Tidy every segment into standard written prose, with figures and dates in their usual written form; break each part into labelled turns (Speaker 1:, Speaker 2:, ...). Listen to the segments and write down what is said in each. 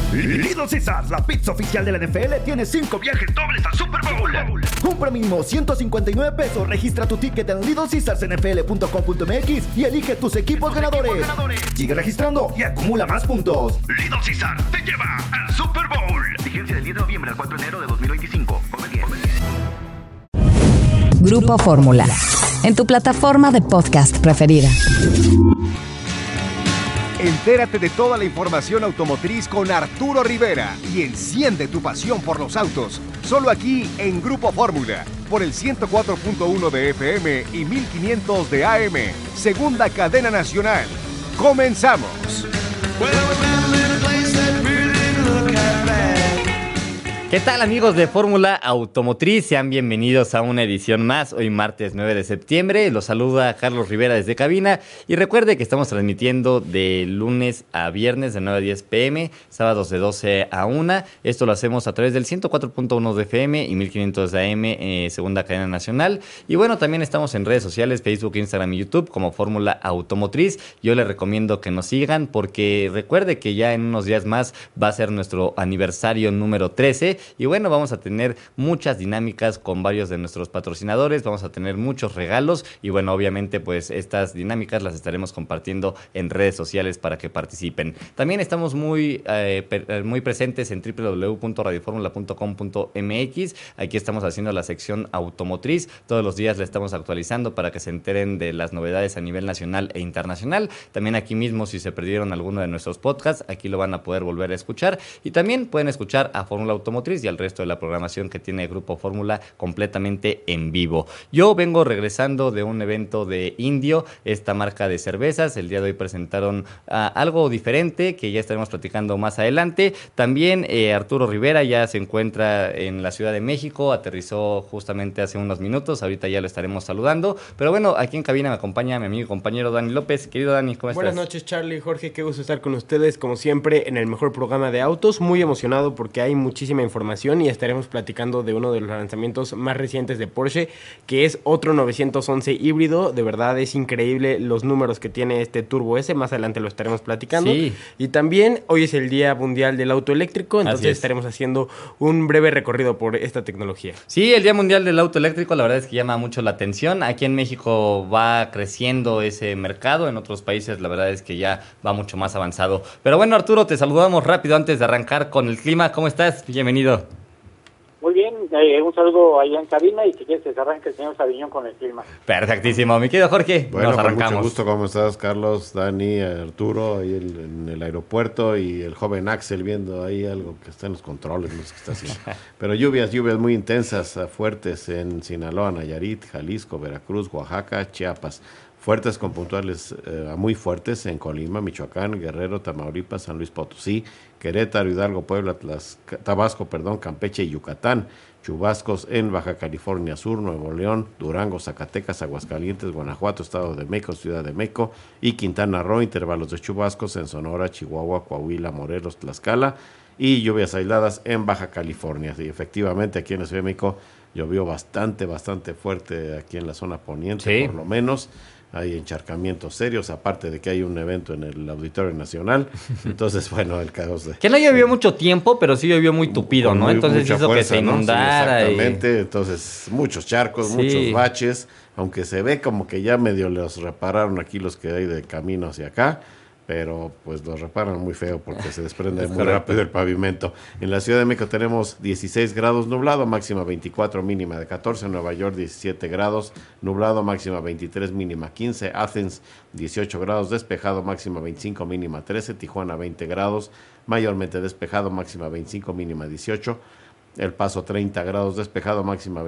Speaker 1: Little Caesars, la pizza oficial de la NFL, tiene 5 viajes dobles al Super Bowl. Compra mínimo $159. Registra tu ticket en littlecaesarsnfl.com.mx y elige tus equipos ganadores. Sigue registrando y acumula más puntos. Little Caesars te lleva al Super Bowl. Vigencia del 10 de noviembre al 4 de enero de 2025. Come bien.
Speaker 2: Grupo Fórmula, en tu plataforma de podcast preferida.
Speaker 3: Entérate de toda la información automotriz con Arturo Rivera y enciende tu pasión por los autos. Solo aquí en Grupo Fórmula, por el 104.1 de FM y 1500 de AM. Segunda cadena nacional. ¡Comenzamos!
Speaker 4: ¿Qué tal, amigos de Fórmula Automotriz? Sean bienvenidos a una edición más, hoy martes 9 de septiembre. Los saluda Carlos Rivera desde cabina y recuerde que estamos transmitiendo de lunes a viernes de 9 a 10 pm, sábados de 12 a 1. Esto lo hacemos a través del 104.1 de FM y 1500 de AM, segunda cadena nacional. Y bueno, también estamos en redes sociales, Facebook, Instagram y YouTube como Fórmula Automotriz. Yo les recomiendo que nos sigan porque recuerde que ya en unos días más va a ser nuestro aniversario número 13. Y bueno, vamos a tener muchas dinámicas con varios de nuestros patrocinadores, vamos a tener muchos regalos y bueno, obviamente pues estas dinámicas las estaremos compartiendo en redes sociales para que participen. También estamos muy presentes en www.radioformula.com.mx. Aquí estamos haciendo la sección automotriz, todos los días la estamos actualizando para que se enteren de las novedades a nivel nacional e internacional. También aquí mismo, si se perdieron alguno de nuestros podcasts, aquí lo van a poder volver a escuchar y también pueden escuchar a Fórmula Automotriz y al resto de la programación que tiene Grupo Fórmula completamente en vivo. Yo vengo regresando de un evento de Indio, esta marca de cervezas. El día de hoy presentaron algo diferente que ya estaremos platicando más adelante. También Arturo Rivera ya se encuentra en la Ciudad de México, aterrizó justamente hace unos minutos, ahorita ya lo estaremos saludando. Pero bueno, aquí en cabina me acompaña mi amigo y compañero Dani López. Querido Dani, ¿cómo estás?
Speaker 5: Buenas noches, Charlie, Jorge, qué gusto estar con ustedes como siempre en el mejor programa de autos. Muy emocionado porque hay muchísima información y estaremos platicando de uno de los lanzamientos más recientes de Porsche, que es otro 911 híbrido. De verdad es increíble los números que tiene este Turbo S, más adelante lo estaremos platicando.
Speaker 4: Sí.
Speaker 5: Y también hoy es el Día Mundial del Auto Eléctrico, entonces estaremos haciendo un breve recorrido por esta tecnología.
Speaker 4: Sí, el Día Mundial del Auto Eléctrico la verdad es que llama mucho la atención. Aquí en México va creciendo ese mercado, en otros países la verdad es que ya va mucho más avanzado. Pero bueno, Arturo, te saludamos rápido antes de arrancar con el clima. ¿Cómo estás? Bienvenido.
Speaker 6: Muy bien, un saludo ahí en cabina y si quieres que se arranque el señor Sabiñón con el clima.
Speaker 4: Perfectísimo, mi querido Jorge,
Speaker 7: bueno,
Speaker 4: nos arrancamos.
Speaker 7: Mucho gusto, ¿cómo estás, Carlos, Dani, Arturo, ahí en el aeropuerto y el joven Axel viendo ahí algo que está en los controles, no sé qué está haciendo. Pero lluvias muy intensas, fuertes en Sinaloa, Nayarit, Jalisco, Veracruz, Oaxaca, Chiapas. Fuertes con puntuales muy fuertes en Colima, Michoacán, Guerrero, Tamaulipas, San Luis Potosí, Querétaro, Hidalgo, Puebla, Tabasco, Campeche y Yucatán. Chubascos en Baja California Sur, Nuevo León, Durango, Zacatecas, Aguascalientes, Guanajuato, Estado de México, Ciudad de México y Quintana Roo. Intervalos de chubascos en Sonora, Chihuahua, Coahuila, Morelos, Tlaxcala y lluvias aisladas en Baja California. Y efectivamente aquí en la Ciudad de México llovió bastante fuerte aquí en la zona poniente, sí. Por lo menos. Hay encharcamientos serios, aparte de que hay un evento en el Auditorio Nacional. Entonces, bueno, el caos de...
Speaker 4: Que no llovió mucho tiempo, pero sí llovió muy tupido, ¿no? Entonces hizo fuerza, que se inundara.
Speaker 7: ¿No? Sí, exactamente. Entonces, muchos charcos, muchos baches. Aunque se ve como que ya medio los repararon aquí los que hay de camino hacia acá. Pero pues los reparan muy feo porque se desprende muy rápido el pavimento. En la Ciudad de México tenemos 16 grados nublado, máxima 24, mínima de 14. Nueva York 17 grados nublado, máxima 23, mínima 15. Athens 18 grados despejado, máxima 25, mínima 13. Tijuana 20 grados, mayormente despejado, máxima 25, mínima 18. El Paso 30 grados despejado, máxima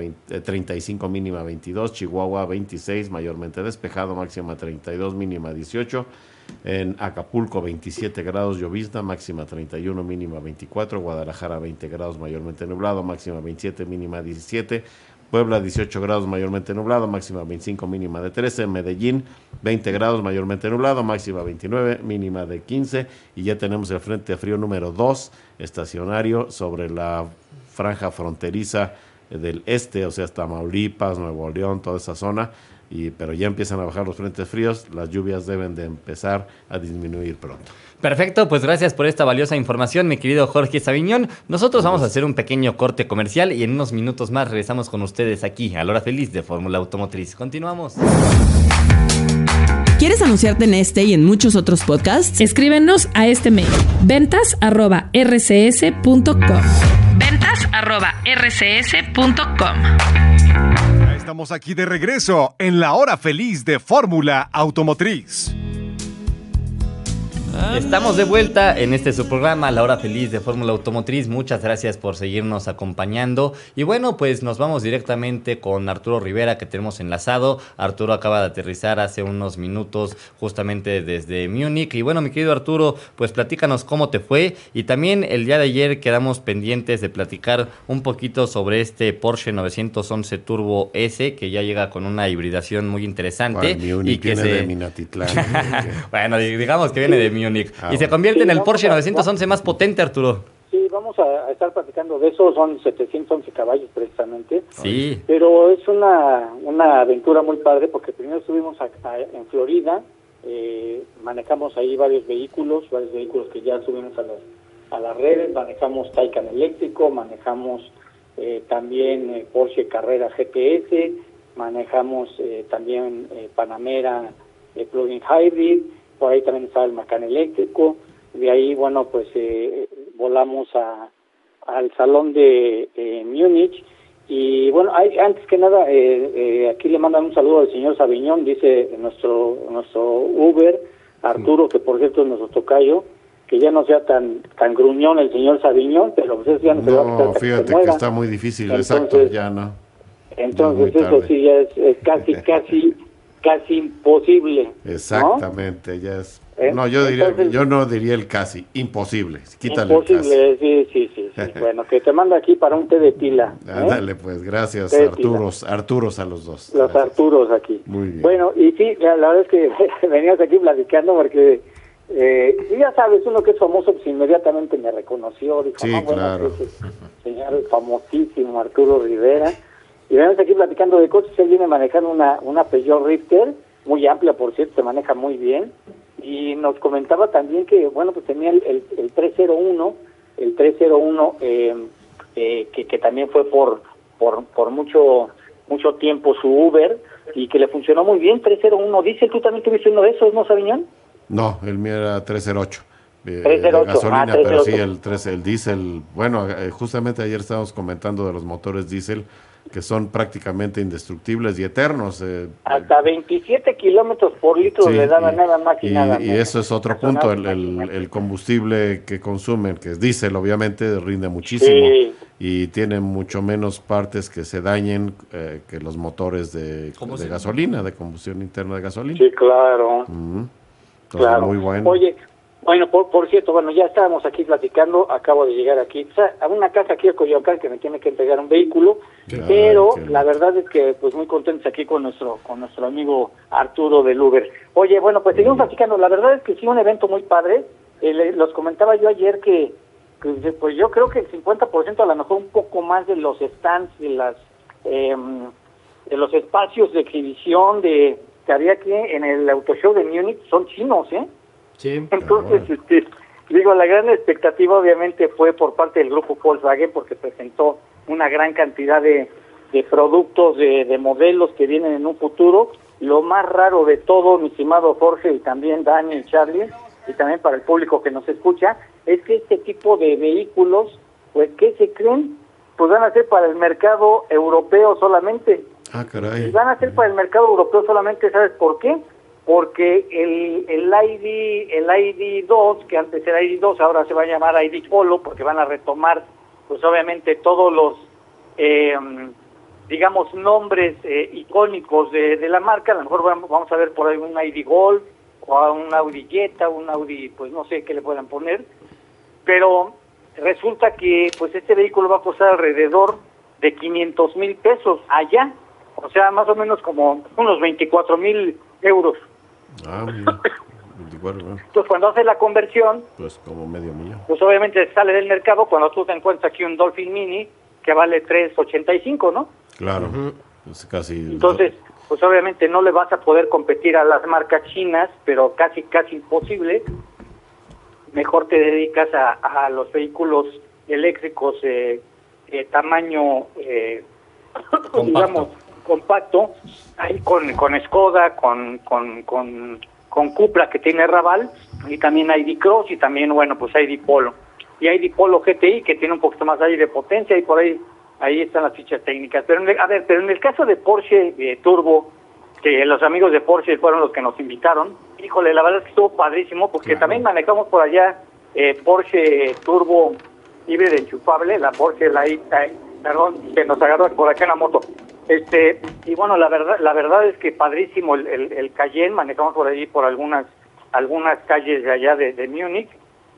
Speaker 7: 35, mínima 22. Chihuahua 26, mayormente despejado, máxima 32, mínima 18. En Acapulco 27 grados llovizna, máxima 31, mínima 24. Guadalajara 20 grados mayormente nublado, máxima 27, mínima 17. Puebla 18 grados mayormente nublado, máxima 25, mínima de 13. Medellín 20 grados mayormente nublado, máxima 29, mínima de 15. Y ya tenemos el frente frío número 2 estacionario sobre la franja fronteriza del este, o sea, Tamaulipas, Nuevo León, toda esa zona. pero ya empiezan a bajar los frentes fríos, las lluvias deben de empezar a disminuir pronto.
Speaker 4: Perfecto, pues gracias por esta valiosa información, mi querido Jorge Saviñón. Nosotros vamos a hacer un pequeño corte comercial y en unos minutos más regresamos con ustedes aquí a la hora feliz de Fórmula Automotriz. Continuamos.
Speaker 8: ¿Quieres anunciarte en este y en muchos otros podcasts?
Speaker 9: Escríbenos a este mail: ventas@rcs.com. ventas@rcs.com.
Speaker 3: Ya estamos aquí de regreso en la hora feliz de Fórmula Automotriz.
Speaker 4: Estamos de vuelta en su programa, La Hora Feliz de Fórmula Automotriz. Muchas gracias por seguirnos acompañando. Y bueno, pues nos vamos directamente con Arturo Rivera, que tenemos enlazado. Arturo acaba de aterrizar hace unos minutos justamente desde Múnich. Y bueno, mi querido Arturo, pues platícanos cómo te fue. Y también el día de ayer quedamos pendientes de platicar un poquito sobre este Porsche 911 Turbo S, que ya llega con una hibridación muy interesante.
Speaker 7: Múnich,
Speaker 4: y que
Speaker 7: viene de Minatitlán.
Speaker 4: Bueno, digamos que viene de Múnich. Y se convierte en el Porsche 911 más potente, Arturo.
Speaker 6: Sí, vamos a estar platicando de eso. Son 711 caballos precisamente.
Speaker 4: Sí.
Speaker 6: Pero es una aventura muy padre porque primero estuvimos en Florida, manejamos ahí varios vehículos que ya subimos a las redes. Manejamos Taycan eléctrico, manejamos también Porsche Carrera GPS, manejamos también Panamera plug-in hybrid. Por ahí también estaba el Macan eléctrico. De ahí, bueno, pues volamos al salón de Múnich. Y bueno, antes que nada, aquí le mandan un saludo al señor Saviñón, dice nuestro Uber, Arturo, que por cierto es nuestro tocayo, que ya no sea tan gruñón el señor Saviñón, pero pues eso ya no se va a quitar.
Speaker 7: No, fíjate que está muy difícil, entonces, exacto, ya no.
Speaker 6: Entonces eso sí ya es casi imposible.
Speaker 7: Exactamente, ¿no? Ya es. No, yo no diría el casi, imposible. Quítale
Speaker 6: imposible, el casi. Sí. Bueno, que te mando aquí para un té de tila.
Speaker 7: Ándale, pues, gracias, Arturos a los dos.
Speaker 6: Los
Speaker 7: gracias.
Speaker 6: Arturos aquí.
Speaker 7: Muy bien.
Speaker 6: Bueno, y sí, la verdad es que venías aquí platicando porque, ya sabes, uno que es famoso, pues inmediatamente me reconoció. Dijo,
Speaker 7: sí, claro.
Speaker 6: Pues, señor famosísimo Arturo Rivera. Y venimos aquí platicando de coches. Él viene manejando una Peugeot Rifter, muy amplia, por cierto, se maneja muy bien. Y nos comentaba también que, bueno, pues tenía el 301, que también fue por mucho tiempo su Uber, y que le funcionó muy bien. 301 diésel. ¿Tú también tuviste uno de esos, no, Saviñón?
Speaker 7: No, el mío era 308.
Speaker 6: 308,
Speaker 7: gasolina,
Speaker 6: 308.
Speaker 7: Pero sí, el diésel. Bueno, justamente ayer estábamos comentando de los motores diésel, que son prácticamente indestructibles y eternos.
Speaker 6: Hasta 27 kilómetros por litro le daban nada más y nada menos.
Speaker 7: Y eso es otro punto, el combustible que consumen, que es diésel, obviamente, rinde muchísimo. Sí. Y tiene mucho menos partes que se dañen que los motores de gasolina, de combustión interna de gasolina.
Speaker 6: Sí, claro.
Speaker 7: Entonces,
Speaker 6: claro.
Speaker 7: muy bueno.
Speaker 6: Oye, bueno, por cierto, ya estábamos aquí platicando, acabo de llegar aquí, a una casa aquí en Coyoacán que me tiene que entregar un vehículo, pero la verdad es que pues muy contentos aquí con nuestro amigo Arturo del Uber. Oye, bueno, pues seguimos platicando. La verdad es que sí, un evento muy padre. Los comentaba yo ayer que pues yo creo que el 50%, a lo mejor un poco más, de los stands, de los espacios de exhibición que había aquí en el Auto Show de Múnich son chinos, ¿eh?
Speaker 5: Sí.
Speaker 6: Entonces, la gran expectativa obviamente fue por parte del grupo Volkswagen, porque presentó una gran cantidad de productos, de modelos que vienen en un futuro. Lo más raro de todo, mi estimado Jorge, y también Dani y Charlie, y también para el público que nos escucha, es que este tipo de vehículos, pues, ¿qué se creen? Pues van a ser para el mercado europeo solamente.
Speaker 7: Ah, caray.
Speaker 6: Y van a ser para el mercado europeo solamente, ¿sabes por qué? Porque el ID2, que antes era ID2, ahora se va a llamar ID Polo, porque van a retomar, pues obviamente, todos los, nombres icónicos de la marca. A lo mejor vamos a ver por ahí un ID Golf, o un Audi Jetta, un Audi, pues no sé qué le puedan poner. Pero resulta que, pues, este vehículo va a costar alrededor de 500,000 pesos allá. O sea, más o menos como unos 24,000 euros.
Speaker 7: Ah, mira. 24, ¿no?
Speaker 6: Entonces, cuando hace la conversión,
Speaker 7: pues como medio millón.
Speaker 6: Pues obviamente sale del mercado cuando tú te encuentras aquí un Dolphin Mini que vale 385, ¿no?
Speaker 7: Claro, pues casi.
Speaker 6: Entonces, pues obviamente no le vas a poder competir a las marcas chinas, pero casi imposible. Mejor te dedicas a los vehículos eléctricos tamaño, digamos, compacto, ahí con Skoda, con Cupra, que tiene Raval, y también hay D-Cross, y también, bueno, pues hay D-Polo. Y hay D-Polo GTI, que tiene un poquito más ahí de potencia, y por ahí están las fichas técnicas. Pero en el caso de Porsche Turbo, que los amigos de Porsche fueron los que nos invitaron, híjole, la verdad es que estuvo padrísimo, porque también manejamos por allá Porsche Turbo híbrida enchufable, la Porsche perdón, que nos agarró por acá en la moto. Y bueno, la verdad es que padrísimo el Cayenne, manejamos por allí por algunas calles de allá de Múnich.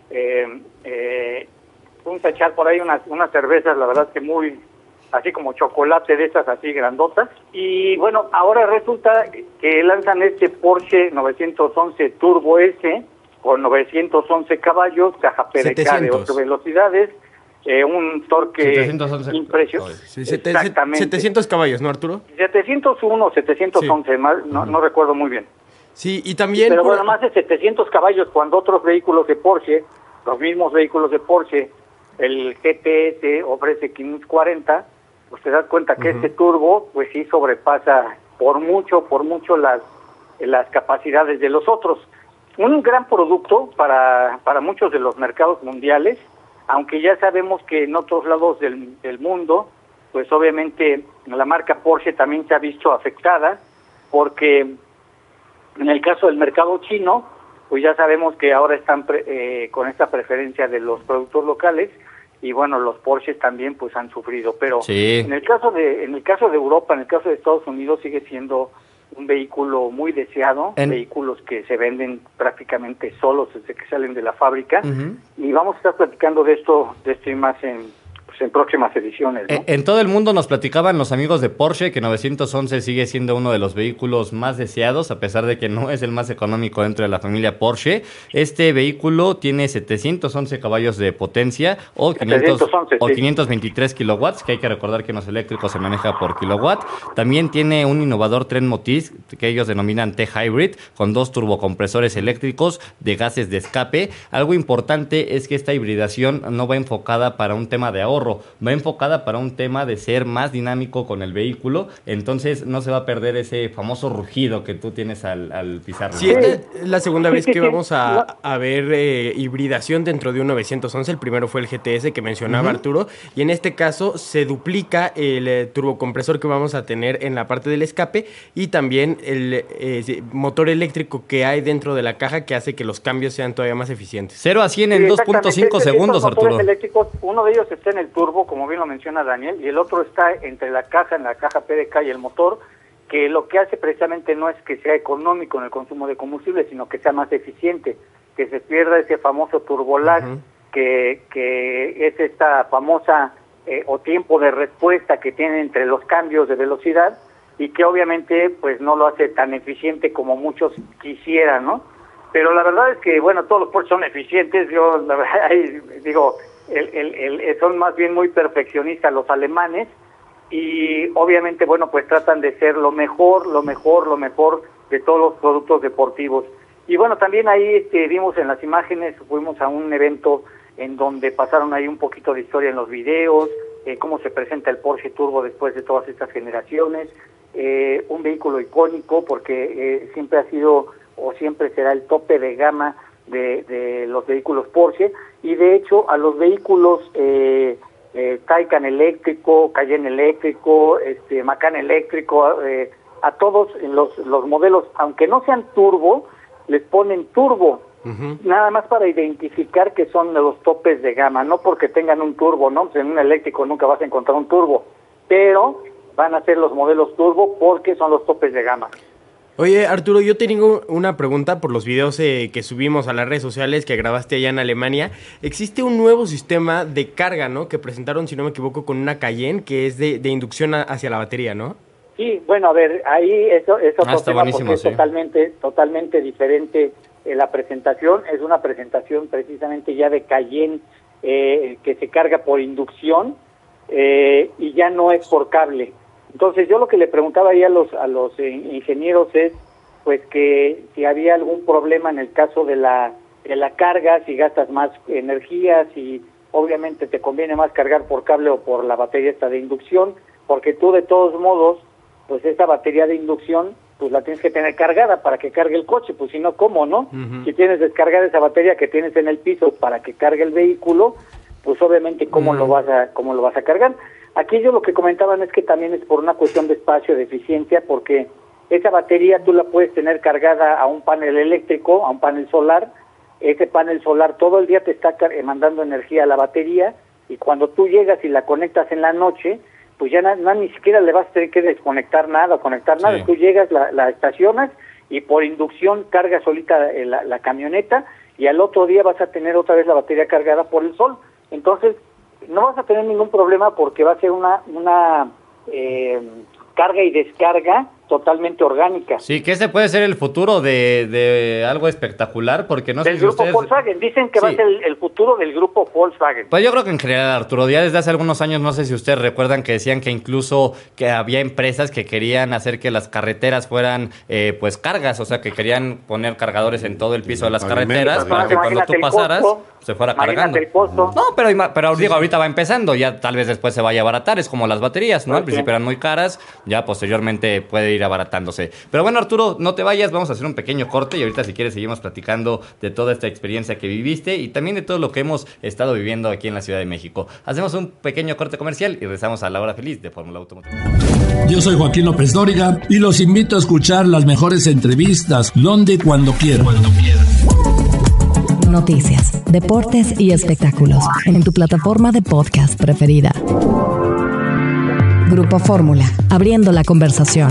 Speaker 6: Fuimos a echar por ahí unas cervezas, la verdad es que muy, así como chocolate de esas así grandotas. Y bueno, ahora resulta que lanzan este Porsche 911 Turbo S con 911 caballos, caja PDK de 8 velocidades, un torque impresionante.
Speaker 5: Sí, 700 caballos, ¿no, Arturo?
Speaker 6: 701, 711, sí. No recuerdo muy bien.
Speaker 5: Sí, y también...
Speaker 6: Pero bueno, más de 700 caballos, cuando otros vehículos de Porsche, los mismos vehículos de Porsche, el GTS ofrece 540, pues te das cuenta que este turbo, pues sí sobrepasa por mucho las capacidades de los otros. Un gran producto para muchos de los mercados mundiales, aunque ya sabemos que en otros lados del mundo, pues obviamente la marca Porsche también se ha visto afectada, porque en el caso del mercado chino, pues ya sabemos que ahora están con esta preferencia de los productos locales, y bueno, los Porsches también pues han sufrido, pero
Speaker 4: sí.
Speaker 6: en el caso de Europa, en el caso de Estados Unidos, sigue siendo un vehículo muy deseado, vehículos que se venden prácticamente solos desde que salen de la fábrica, y vamos a estar platicando de esto y más en próximas ediciones, ¿no?
Speaker 4: En todo el mundo nos platicaban los amigos de Porsche que 911 sigue siendo uno de los vehículos más deseados, a pesar de que no es el más económico dentro de la familia Porsche. Este vehículo tiene 711 caballos de potencia o 523 kilowatts, que hay que recordar que en los eléctricos se maneja por kilowatt. También tiene un innovador tren motriz que ellos denominan T-Hybrid, con 2 turbocompresores eléctricos de gases de escape. Algo importante es que esta hibridación no va enfocada para un tema de ahorro, va enfocada para un tema de ser más dinámico con el vehículo, entonces no se va a perder ese famoso rugido que tú tienes al pisarlo.
Speaker 5: Sí, es la segunda vez que vamos a ver hibridación dentro de un 911, el primero fue el GTS que mencionaba Arturo, y en este caso se duplica el turbocompresor que vamos a tener en la parte del escape, y también el motor eléctrico que hay dentro de la caja que hace que los cambios sean todavía más eficientes.
Speaker 4: 0 a 100 en 2.5 segundos, Arturo.
Speaker 6: Eléctricos, uno de ellos está en el turbo, como bien lo menciona Daniel, y el otro está entre en la caja PDK y el motor, que lo que hace precisamente no es que sea económico en el consumo de combustible, sino que sea más eficiente, que se pierda ese famoso turbolag, que es esta famosa o tiempo de respuesta que tiene entre los cambios de velocidad, y que obviamente pues no lo hace tan eficiente como muchos quisieran, ¿no? Pero la verdad es que, bueno, todos los Porsche son eficientes. Yo, la verdad, ahí digo, son más bien muy perfeccionistas los alemanes, y obviamente, bueno, pues tratan de ser lo mejor de todos los productos deportivos. Y bueno, también ahí vimos en las imágenes, fuimos a un evento en donde pasaron ahí un poquito de historia en los videos, cómo se presenta el Porsche Turbo después de todas estas generaciones, un vehículo icónico porque siempre ha sido o siempre será el tope de gama de los vehículos Porsche, y de hecho a los vehículos Taycan eléctrico, Cayenne eléctrico, Macan eléctrico, a todos los modelos, aunque no sean turbo, les ponen turbo, nada más para identificar que son de los topes de gama, no porque tengan un turbo, ¿no? Pues en un eléctrico nunca vas a encontrar un turbo, pero van a ser los modelos turbo porque son los topes de gama.
Speaker 5: Oye, Arturo, yo tengo una pregunta por los videos que subimos a las redes sociales que grabaste allá en Alemania. Existe un nuevo sistema de carga, ¿no? Que presentaron, si no me equivoco, con una Cayenne, que es de inducción hacia la batería, ¿no?
Speaker 6: Sí, bueno, a ver, ahí eso otro tema porque
Speaker 4: sí.
Speaker 6: Es totalmente diferente la presentación. Es una presentación precisamente ya de Cayenne que se carga por inducción y ya no es por cable. Entonces yo lo que le preguntaba ahí a los ingenieros es pues que si había algún problema en el caso de la carga, si gastas más energía, si obviamente te conviene más cargar por cable o por la batería esta de inducción, porque tú de todos modos, pues esa batería de inducción, pues la tienes que tener cargada para que cargue el coche, pues si no, ¿cómo, no? Uh-huh. Si tienes descargada esa batería que tienes en el piso para que cargue el vehículo, pues obviamente ¿cómo lo vas a cargar? Aquí yo lo que comentaban es que también es por una cuestión de espacio, de eficiencia, porque esa batería tú la puedes tener cargada a un panel eléctrico, a un panel solar. Ese panel solar todo el día te está mandando energía a la batería, y cuando tú llegas y la conectas en la noche, pues ya ni siquiera le vas a tener que desconectar nada o conectar nada. Sí. Tú llegas, la estacionas y por inducción cargas solita la camioneta, y al otro día vas a tener otra vez la batería cargada por el sol. Entonces no vas a tener ningún problema porque va a ser una carga y descarga totalmente orgánica.
Speaker 4: Sí, que ese puede ser el futuro de algo espectacular, porque no sé si
Speaker 6: del grupo Volkswagen, dicen que va a ser el futuro del grupo Volkswagen.
Speaker 4: Pues yo creo que en general, Arturo, ya desde hace algunos años, no sé si ustedes recuerdan que decían que incluso que había empresas que querían hacer que las carreteras fueran pues cargas, o sea, que querían poner cargadores en todo el piso de las carreteras para que cuando tú pasaras se fuera cargando. No, pero digo, ahorita va empezando, ya tal vez después se vaya a abaratar, es como las baterías, ¿no? Al principio eran muy caras, ya posteriormente puede ir abaratándose. Pero bueno, Arturo, no te vayas, vamos a hacer un pequeño corte y ahorita si quieres seguimos platicando de toda esta experiencia que viviste y también de todo lo que hemos estado viviendo aquí en la Ciudad de México. Hacemos un pequeño corte comercial y regresamos a la hora feliz de Fórmula Automotriz.
Speaker 9: Yo soy Joaquín López Dóriga y los invito a escuchar las mejores entrevistas donde y cuando quieran.
Speaker 2: Noticias, deportes y espectáculos en tu plataforma de podcast preferida. Grupo Fórmula, abriendo la conversación.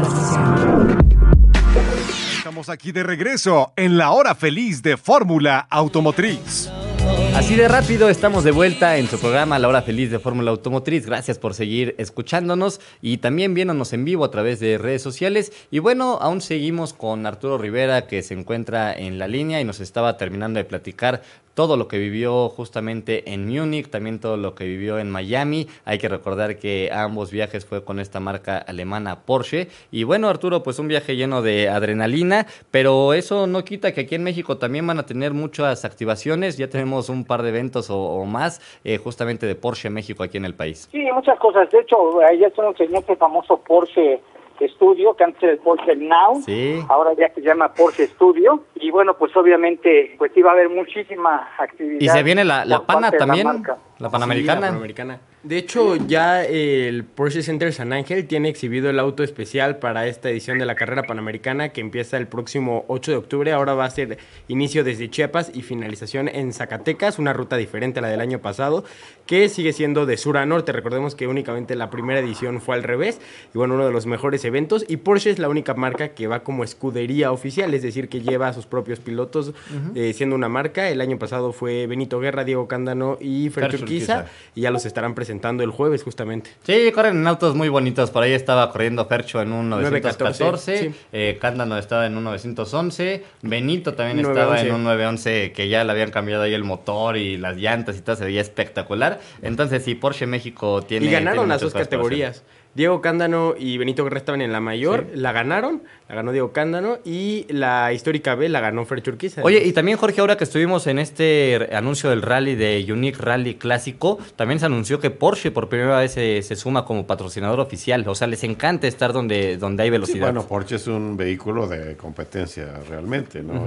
Speaker 3: Estamos aquí de regreso en la hora feliz de Fórmula Automotriz.
Speaker 4: Así de rápido estamos de vuelta en su programa La Hora Feliz de Fórmula Automotriz. Gracias por seguir escuchándonos y también viéndonos en vivo a través de redes sociales. Y bueno, aún seguimos con Arturo Rivera, que se encuentra en la línea y nos estaba terminando de platicar todo lo que vivió justamente en Múnich, también todo lo que vivió en Miami. Hay que recordar que ambos viajes fue con esta marca alemana Porsche. Y bueno, Arturo, pues un viaje lleno de adrenalina, pero eso no quita que aquí en México también van a tener muchas activaciones. Ya tenemos un par de eventos o más justamente de Porsche México aquí en el país.
Speaker 6: Sí, muchas cosas. De hecho, ya se enseñó este famoso Porsche Studio, que antes era el Porsche Now, sí. Ahora ya se llama Porsche Studio, y bueno, pues obviamente pues iba a haber muchísima actividad.
Speaker 4: Y se viene la PANA también, la Panamericana.
Speaker 5: Sí, la Panamericana. De hecho, ya el Porsche Center San Ángel tiene exhibido el auto especial para esta edición de la carrera panamericana que empieza el próximo 8 de octubre. Ahora va a ser inicio desde Chiapas y finalización en Zacatecas, una ruta diferente a la del año pasado, que sigue siendo de sur a norte. Recordemos que únicamente la primera edición fue al revés, y bueno, uno de los mejores eventos, y Porsche es la única marca que va como escudería oficial, es decir, que lleva a sus propios pilotos, siendo una marca. El año pasado fue Benito Guerra, Diego Cándano y Fercho Urquiza, y ya los estarán presentando el jueves justamente.
Speaker 4: Sí, corren en autos muy bonitos. Por ahí estaba corriendo Fercho en un 914, sí. Cándano estaba en un 911, Benito también 911. Estaba en un 911 que ya le habían cambiado ahí el motor y las llantas y todo, se veía espectacular. Entonces sí, Porsche México tiene...
Speaker 5: Y ganaron las dos categorías. Diego Cándano y Benito Guerra estaban en la mayor, sí. La ganó Diego Cándano, y la histórica B la ganó Fercho Urquiza.
Speaker 4: Oye, y también, Jorge, ahora que estuvimos en este anuncio del rally de Unique Rally Clásico, también se anunció que Porsche por primera vez se suma como patrocinador oficial. O sea, les encanta estar donde hay velocidad.
Speaker 7: Sí, bueno, Porsche es un vehículo de competencia realmente, ¿no?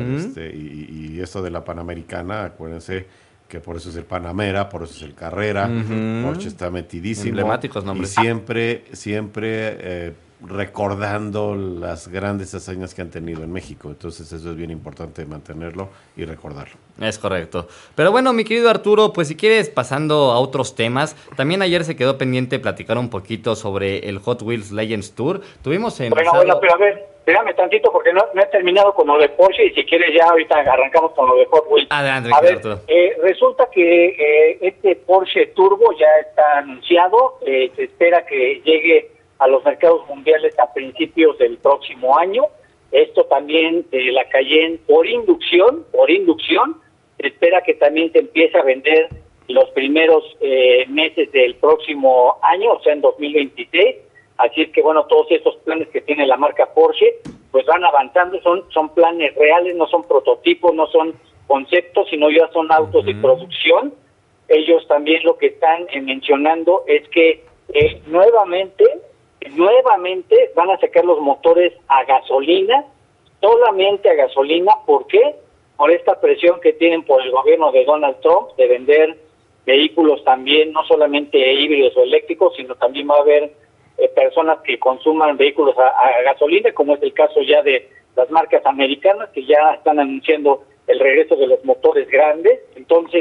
Speaker 7: Y esto de la Panamericana, acuérdense que por eso es el Panamera, por eso es el Carrera. Porsche está metidísimo.
Speaker 4: Emblemáticos nombres.
Speaker 7: Y siempre recordando las grandes hazañas que han tenido en México. Entonces eso es bien importante mantenerlo y recordarlo.
Speaker 4: Es correcto. Pero bueno, mi querido Arturo, pues si quieres, pasando a otros temas, también ayer se quedó pendiente platicar un poquito sobre el Hot Wheels Legends Tour. Tuvimos en...
Speaker 6: Bueno, pero a ver, espérame tantito porque no he terminado con lo de Porsche, y si quieres ya ahorita arrancamos con lo de Hot Wheels.
Speaker 4: Adelante,
Speaker 6: Arturo. Resulta que este Porsche Turbo ya está anunciado, se espera que llegue a los mercados mundiales a principios del próximo año. Esto también la Cayenne por inducción, se espera que también se empiece a vender los primeros meses del próximo año, o sea, en 2026. Así es que, bueno, todos estos planes que tiene la marca Porsche, pues van avanzando, son planes reales, no son prototipos, no son conceptos, sino ya son autos de producción. Ellos también lo que están mencionando es que nuevamente van a sacar los motores a gasolina, solamente a gasolina. ¿Por qué? Por esta presión que tienen por el gobierno de Donald Trump de vender vehículos también, no solamente híbridos o eléctricos, sino también va a haber personas que consuman vehículos a gasolina, como es el caso ya de las marcas americanas, que ya están anunciando el regreso de los motores grandes. Entonces,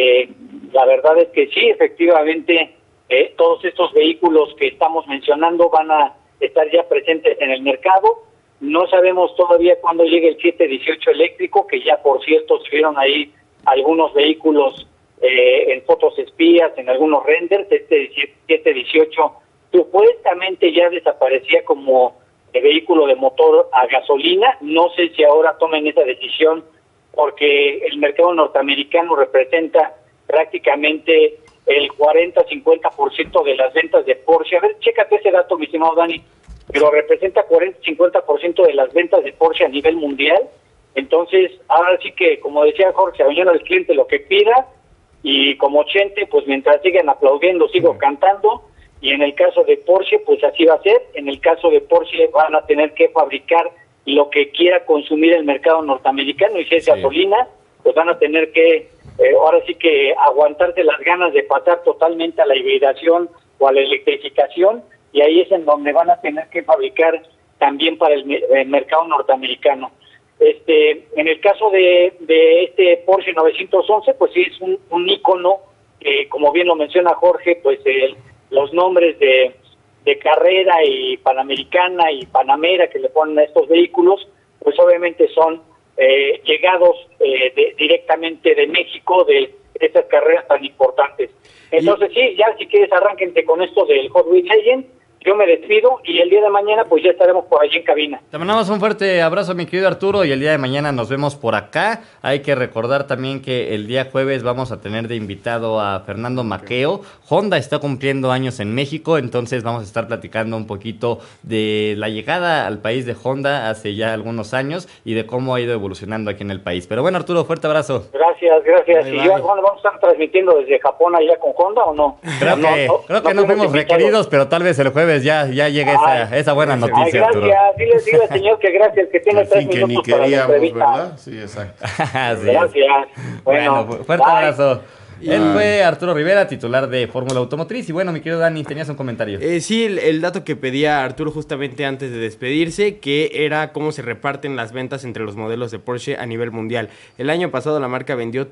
Speaker 6: la verdad es que sí, efectivamente, todos estos vehículos que estamos mencionando van a estar ya presentes en el mercado. No sabemos todavía cuándo llegue el 718 eléctrico, que ya, por cierto, se vieron ahí algunos vehículos en fotos espías, en algunos renders. Este 718 supuestamente ya desaparecía como vehículo de motor a gasolina. No sé si ahora tomen esa decisión, porque el mercado norteamericano representa prácticamente el 40-50% de las ventas de Porsche. A ver, chécate ese dato, mi estimado Dani, pero representa 40-50% de las ventas de Porsche a nivel mundial. Entonces, ahora sí que, como decía Jorge, mañana el cliente lo que pida, y como Chente, pues mientras sigan aplaudiendo, sigo cantando. Y en el caso de Porsche, pues así va a ser. En el caso de Porsche van a tener que fabricar lo que quiera consumir el mercado norteamericano, y si es gasolina, pues van a tener que, ahora sí que aguantarse las ganas de pasar totalmente a la hibridación o a la electrificación, y ahí es en donde van a tener que fabricar también para el mercado norteamericano. En el caso de este Porsche 911, pues sí es un ícono, como bien lo menciona Jorge, pues los nombres de carrera y Panamericana y Panamera que le ponen a estos vehículos, pues obviamente son llegados directamente de México, de estas carreras tan importantes. Entonces sí, ya si quieres arránquense con esto del Hot Wheels Legend. Yo me despido y el día de mañana pues ya estaremos por allí en cabina.
Speaker 4: Te mandamos un fuerte abrazo, mi querido Arturo, y el día de mañana nos vemos por acá. Hay que recordar también que el día jueves vamos a tener de invitado a Fernando Maqueo. Honda está cumpliendo años en México, entonces vamos a estar platicando un poquito de la llegada al país de Honda hace ya algunos años y de cómo ha ido evolucionando aquí en el país. Pero bueno, Arturo, fuerte abrazo.
Speaker 6: Gracias. Bye, y yo, bueno, ¿vamos a estar transmitiendo desde Japón allá con Honda o no?
Speaker 4: Creo que no fuimos requeridos, pero tal vez el jueves ya llegue esa buena noticia,
Speaker 6: Arturo. Gracias, dile al señor que gracias, que tiene 3 minutos para la entrevista.
Speaker 7: ¿Verdad? Sí, exacto.
Speaker 6: Sí. Gracias.
Speaker 4: Bueno, fuerte abrazo. Él fue Arturo Rivera, titular de Fórmula Automotriz. Y bueno, mi querido Dani, tenías un comentario.
Speaker 5: Sí, el dato que pedía Arturo justamente antes de despedirse, que era cómo se reparten las ventas entre los modelos de Porsche a nivel mundial. El año pasado la marca vendió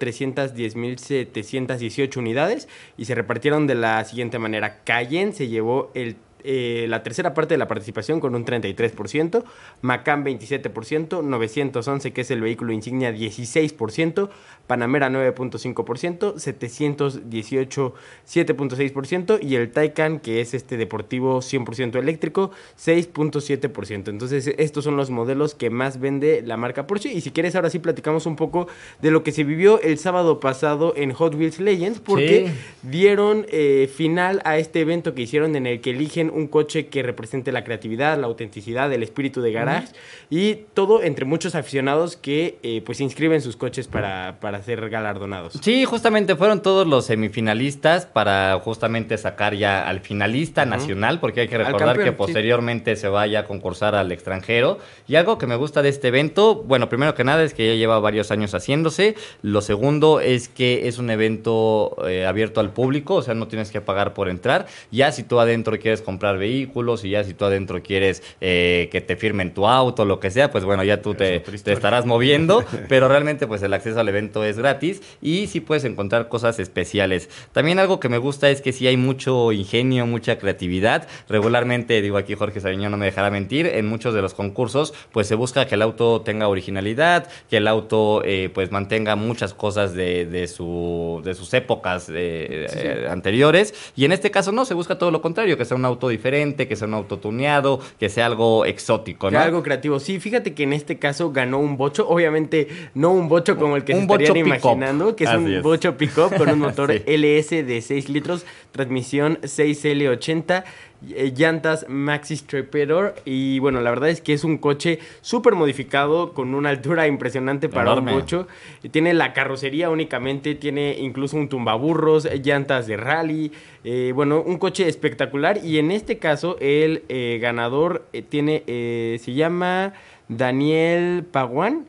Speaker 5: 310.718 unidades y se repartieron de la siguiente manera. Cayenne se llevó la tercera parte de la participación con un 33%, Macan 27%, 911, que es el vehículo insignia, 16%, Panamera 9.5%, 718 7.6% y el Taycan, que es deportivo 100% eléctrico, 6.7%. Entonces estos son los modelos que más vende la marca Porsche. Y si quieres ahora sí platicamos un poco de lo que se vivió el sábado pasado en Hot Wheels Legends, porque dieron final a este evento que hicieron en el que eligen un coche que represente la creatividad, la autenticidad, el espíritu de garage y todo entre muchos aficionados que pues inscriben sus coches para ser galardonados.
Speaker 4: Sí, justamente fueron todos los semifinalistas para justamente sacar ya al finalista nacional, porque hay que recordar campeón, que posteriormente se vaya a concursar al extranjero. Y algo que me gusta de este evento, bueno, primero que nada es que ya lleva varios años haciéndose. Lo segundo es que es un evento abierto al público, o sea, no tienes que pagar por entrar. Ya si tú adentro quieres comprar vehículos y ya si tú adentro quieres que te firmen tu auto, lo que sea, pues bueno, ya tú te estarás moviendo, pero realmente pues el acceso al evento es gratis y sí puedes encontrar cosas especiales. También algo que me gusta es que sí hay mucho ingenio, mucha creatividad. Regularmente, digo aquí Jorge Sabiñón no me dejará mentir, en muchos de los concursos pues se busca que el auto tenga originalidad, que el auto pues mantenga muchas cosas de sus épocas anteriores, y en este caso no, se busca todo lo contrario, que sea un auto diferente, que sea un auto tuneado, que sea algo exótico, ¿no?
Speaker 5: Algo creativo. Sí, fíjate que en este caso ganó un bocho, obviamente no un bocho como el que se estarían imaginando, que es un bocho pick-up con un motor LS de 6 litros, transmisión 6L80. llantas Maxxis Trapper, y bueno, la verdad es que es un coche súper modificado con una altura impresionante para
Speaker 4: enorme.
Speaker 5: un bocho. Tiene la carrocería únicamente, tiene incluso un tumbaburros, llantas de rally, bueno, un coche espectacular, y en este caso el ganador se llama Daniel Payan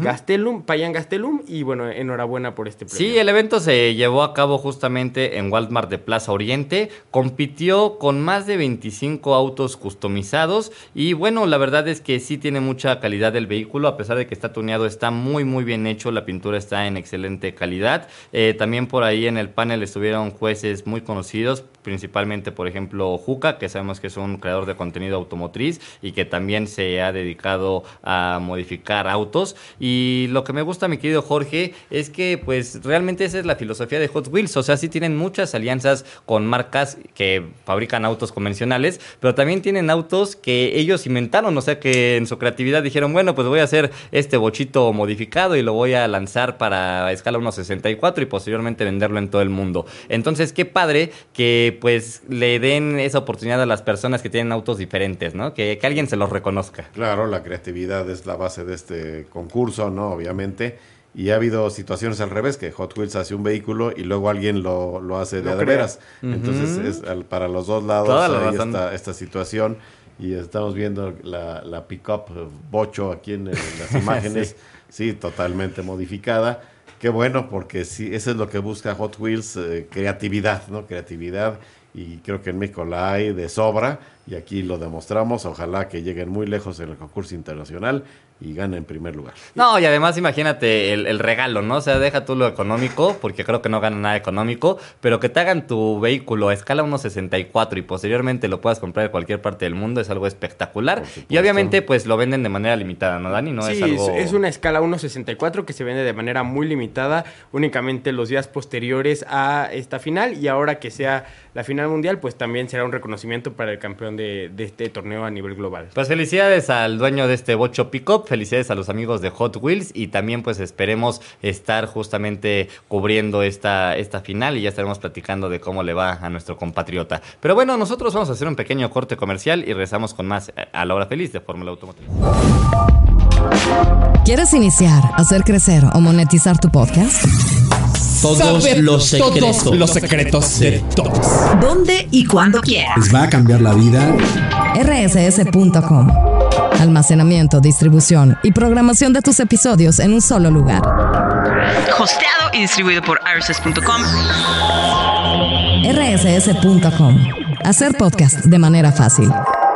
Speaker 5: Gastelum, y bueno, enhorabuena por este premio.
Speaker 4: Sí, el evento se llevó a cabo justamente en Walmart de Plaza Oriente, compitió con más de 25 autos customizados y bueno, la verdad es que sí tiene mucha calidad el vehículo, a pesar de que está tuneado, está muy muy bien hecho, la pintura está en excelente calidad. También por ahí en el panel estuvieron jueces muy conocidos, principalmente por ejemplo Juca, que sabemos que es un creador de contenido automotriz y que también se ha dedicado a modificar autos. Y lo que me gusta, mi querido Jorge, es que pues realmente esa es la filosofía de Hot Wheels, o sea, sí tienen muchas alianzas con marcas que fabrican autos convencionales, pero también tienen autos que ellos inventaron, o sea, que en su creatividad dijeron, bueno, pues voy a hacer este bochito modificado y lo voy a lanzar para escala 1.64 y posteriormente venderlo en todo el mundo. Entonces, qué padre que pues le den esa oportunidad a las personas que tienen autos diferentes, ¿no? Que alguien se los reconozca.
Speaker 7: Claro, la creatividad es la base de este concurso, ¿no? Obviamente. Y ha habido situaciones al revés, que Hot Wheels hace un vehículo y luego alguien lo hace de veras. Entonces, para los dos lados hay esta situación. Y estamos viendo la pick-up bocho aquí en las imágenes. Sí, totalmente modificada. Qué bueno, porque sí, eso es lo que busca Hot Wheels, creatividad, ¿no? Creatividad. Y creo que en México la hay de sobra. Y aquí lo demostramos. Ojalá que lleguen muy lejos en el concurso internacional y ganen en primer lugar.
Speaker 4: No, y además imagínate el regalo, ¿no? O sea, deja tú lo económico, porque creo que no ganan nada económico, pero que te hagan tu vehículo a escala 1.64 y posteriormente lo puedas comprar en cualquier parte del mundo es algo espectacular. Y obviamente pues lo venden de manera limitada, ¿no, Dani? No
Speaker 5: sí,
Speaker 4: es algo...
Speaker 5: es una escala 1.64 que se vende de manera muy limitada, únicamente los días posteriores a esta final, y ahora que sea la final mundial, pues también será un reconocimiento para el campeón de este torneo a nivel global.
Speaker 4: Pues felicidades al dueño de este bocho pickup, felicidades a los amigos de Hot Wheels y también pues esperemos estar justamente cubriendo esta final y ya estaremos platicando de cómo le va a nuestro compatriota. Pero bueno, nosotros vamos a hacer un pequeño corte comercial y regresamos con más a la hora feliz de Fórmula Automotriz.
Speaker 2: ¿Quieres iniciar, hacer crecer o monetizar tu podcast?
Speaker 9: Todos los secretos.
Speaker 10: Todos los secretos de todos.
Speaker 8: ¿Dónde y cuándo quieras?
Speaker 9: Les va a cambiar la vida.
Speaker 2: rss.com. Almacenamiento, distribución y programación de tus episodios en un solo lugar.
Speaker 8: Hosteado y distribuido por rss.com.
Speaker 2: rss.com. Hacer podcast de manera fácil.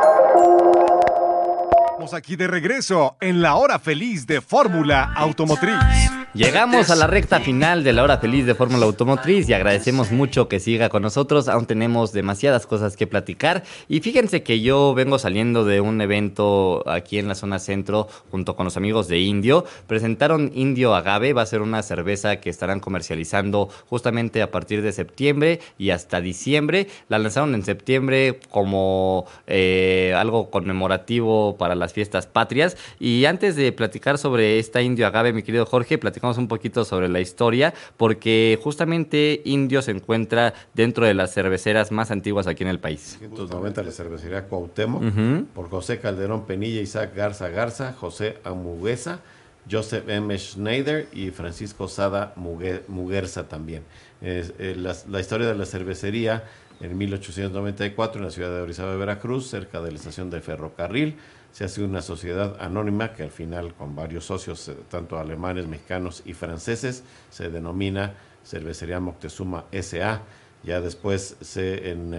Speaker 3: Estamos aquí de regreso en la hora feliz de Fórmula Automotriz.
Speaker 4: Llegamos a la recta final de la hora feliz de Fórmula Automotriz y agradecemos mucho que siga con nosotros. Aún tenemos demasiadas cosas que platicar. Y fíjense que yo vengo saliendo de un evento aquí en la zona centro junto con los amigos de Indio. Presentaron Indio Agave, va a ser una cerveza que estarán comercializando justamente a partir de septiembre y hasta diciembre. La lanzaron en septiembre como algo conmemorativo para las fiestas patrias. Y antes de platicar sobre esta Indio Agave, mi querido Jorge, platicamos un poquito sobre la historia, porque justamente Indio se encuentra dentro de las cerveceras más antiguas aquí en el país.
Speaker 7: 1990 la cervecería Cuauhtémoc, por José Calderón Penilla, Isaac Garza, José Amuguesa, Joseph M. Schneider y Francisco Sada Muguerza también. La historia de la cervecería en 1894 en la ciudad de Orizaba de Veracruz, cerca de la estación de ferrocarril. Se hace una sociedad anónima que al final, con varios socios, tanto alemanes, mexicanos y franceses, se denomina Cervecería Moctezuma S.A. Ya después, en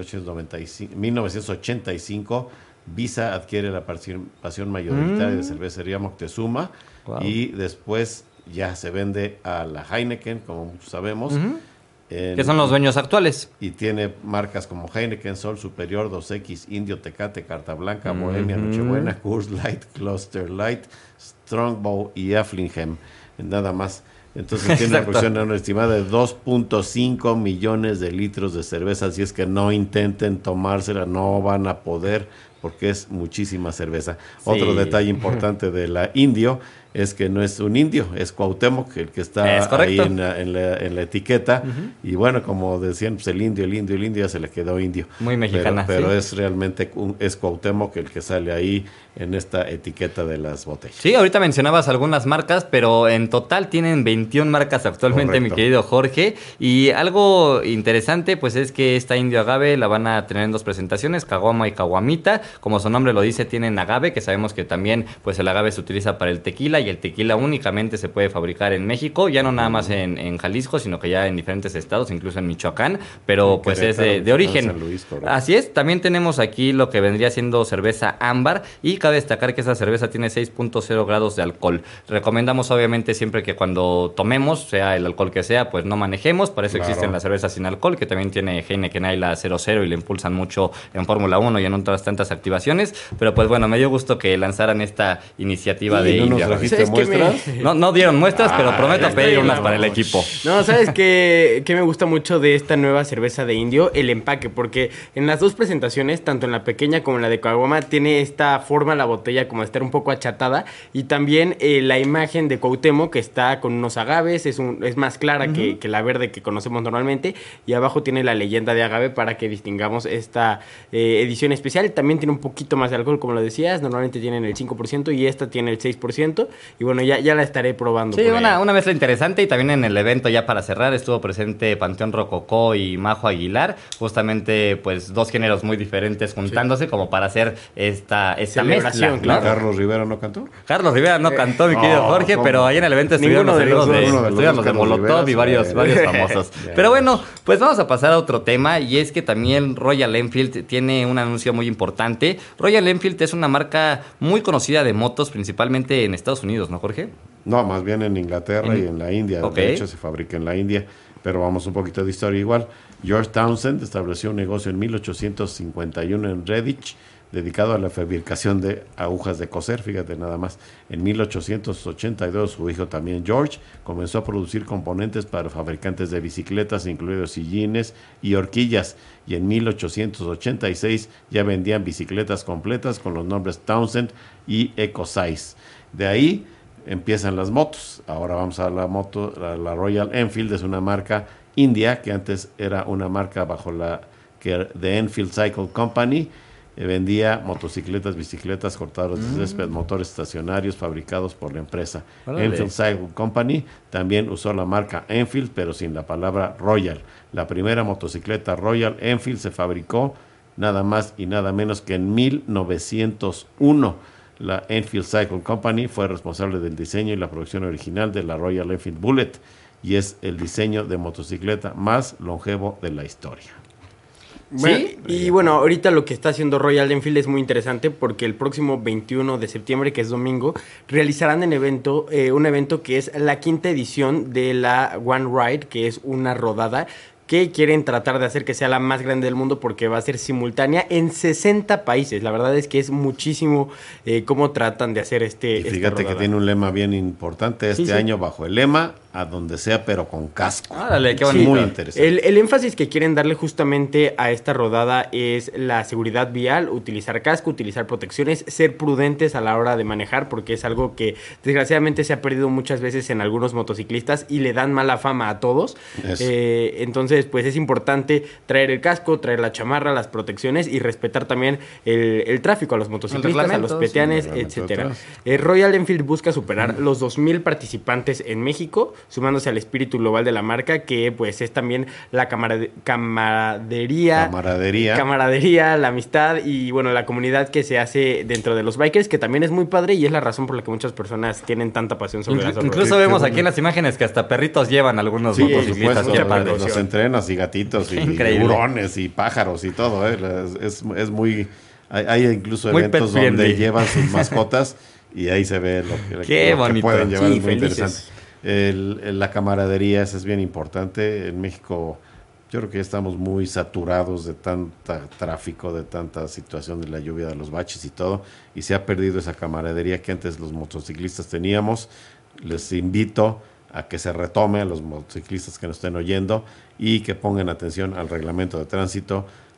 Speaker 7: 1985, Visa adquiere la participación mayoritaria de Cervecería Moctezuma. Wow. Y después ya se vende a la Heineken, como muchos sabemos.
Speaker 4: Que son los dueños actuales.
Speaker 7: Y tiene marcas como Heineken, Sol Superior, 2X, Indio, Tecate, Carta Blanca, Bohemia, Nochebuena, Coors Light, Cluster Light, Strongbow y Afflingham. Nada más. Entonces tiene una producción estimada de 2.5 millones de litros de cerveza. Así es que no intenten tomársela, no van a poder, porque es muchísima cerveza. Sí. Otro detalle importante de la Indio es que no es un indio, es Cuauhtémoc el que está ahí en la etiqueta. Y bueno, como decían, pues el indio ya se le quedó indio.
Speaker 4: Muy mexicana.
Speaker 7: Pero es realmente es Cuauhtémoc el que sale ahí en esta etiqueta de las botellas.
Speaker 4: Sí, ahorita mencionabas algunas marcas, pero en total tienen 21 marcas actualmente, correcto, mi querido Jorge. Y algo interesante, pues es que esta indio agave la van a tener en 2 presentaciones, caguama y caguamita. Como su nombre lo dice, tienen agave, que sabemos que también pues el agave se utiliza para el tequila, y el tequila únicamente se puede fabricar en México, ya no nada más en Jalisco, sino que ya en diferentes estados, incluso en Michoacán, pero pues es de origen.
Speaker 7: San Luis,
Speaker 4: así es. También tenemos aquí lo que vendría siendo cerveza ámbar, y cabe destacar que esa cerveza tiene 6.0 grados de alcohol. Recomendamos obviamente siempre que cuando tomemos, sea el alcohol que sea, pues no manejemos. Para eso existen las cervezas sin alcohol, que también tiene Heineken y la 00 y le impulsan mucho en Fórmula 1 y en otras tantas activaciones. Pero pues bueno, me dio gusto que lanzaran esta iniciativa de
Speaker 7: ¿no nos trajiste muestras?
Speaker 4: No dieron muestras, pero prometo pedir unas para el equipo.
Speaker 5: No, ¿sabes qué me gusta mucho de esta nueva cerveza de indio? El empaque, porque en las 2 presentaciones, tanto en la pequeña como en la de caguama, tiene esta forma la botella como de estar un poco achatada, y también la imagen de Cuauhtémoc, que está con unos agaves, es más clara que la verde que conocemos normalmente, y abajo tiene la leyenda de agave para que distingamos esta edición especial. También tiene un poquito más de alcohol, como lo decías, normalmente tienen el 5% y esta tiene el 6%, y bueno, ya la estaré probando.
Speaker 4: Sí, una mezcla interesante. Y también en el evento, ya para cerrar, estuvo presente Panteón Rococó y Majo Aguilar, justamente pues 2 géneros muy diferentes juntándose, como para hacer esta mezcla.
Speaker 7: Claro. ¿Carlos Rivera no cantó?
Speaker 4: Carlos Rivera no cantó, mi querido Jorge, pero ahí en el evento estuvieron los amigos de Molotov y varios famosos. Pero bueno, pues vamos a pasar a otro tema, y es que también Royal Enfield tiene un anuncio muy importante. Royal Enfield es una marca muy conocida de motos, principalmente en Estados Unidos, ¿no, Jorge?
Speaker 7: No, más bien en Inglaterra y en la India. Okay. De hecho, se fabrica en la India, pero vamos un poquito de historia igual. George Townsend estableció un negocio en 1851 en Redditch, dedicado a la fabricación de agujas de coser, fíjate nada más. En 1882, su hijo también George comenzó a producir componentes para fabricantes de bicicletas, incluidos sillines y horquillas. Y en 1886 ya vendían bicicletas completas con los nombres Townsend y Ecosize. De ahí empiezan las motos. Ahora vamos a la moto. La Royal Enfield es una marca india, que antes era una marca bajo The Enfield Cycle Company. Vendía motocicletas, bicicletas, cortadores de césped, motores estacionarios fabricados por la empresa. Enfield Cycle Company también usó la marca Enfield, pero sin la palabra Royal. La primera motocicleta Royal Enfield se fabricó nada más y nada menos que en 1901. La Enfield Cycle Company fue responsable del diseño y la producción original de la Royal Enfield Bullet, y es el diseño de motocicleta más longevo de la historia.
Speaker 5: Bueno, ¿sí? Y bueno, ahorita lo que está haciendo Royal Enfield es muy interesante, porque el próximo 21 de septiembre, que es domingo, realizarán un evento que es la 5ª edición de la One Ride, que es una rodada que quieren tratar de hacer que sea la más grande del mundo, porque va a ser simultánea en 60 países. La verdad es que es muchísimo cómo tratan de hacer
Speaker 7: y fíjate que tiene un lema bien importante este año, bajo el lema a donde sea, pero con casco.
Speaker 4: Árale, qué bonito.
Speaker 7: Muy interesante.
Speaker 5: El énfasis que quieren darle justamente a esta rodada es la seguridad vial, utilizar casco, utilizar protecciones, ser prudentes a la hora de manejar, porque es algo que desgraciadamente se ha perdido muchas veces en algunos motociclistas y le dan mala fama a todos. Entonces, pues es importante traer el casco, traer la chamarra, las protecciones y respetar también el tráfico, a los motociclistas, a los peatones, etcétera. Royal Enfield busca superar los 2,000 participantes en México, sumándose al espíritu global de la marca, que pues es también la camaradería, la amistad y bueno, la comunidad que se hace dentro de los bikers, que también es muy padre y es la razón por la que muchas personas tienen tanta pasión sobre las
Speaker 4: Incluso vemos aquí en las imágenes que hasta perritos llevan algunos motociclistas.
Speaker 7: Qué padre. Los entrenas y gatitos y hurones y pájaros y todo. Es muy... Hay incluso muy eventos donde llevan sus mascotas y ahí se ve lo que pueden llevar. Es muy interesante. La camaradería, esa es bien importante. En México yo creo que ya estamos muy saturados de tanta tráfico, de tanta situación de la lluvia, de los baches y todo, y se ha perdido esa camaradería que antes los motociclistas teníamos. Les invito a que se retome, a los motociclistas que nos estén oyendo, y que pongan atención al reglamento de tránsito.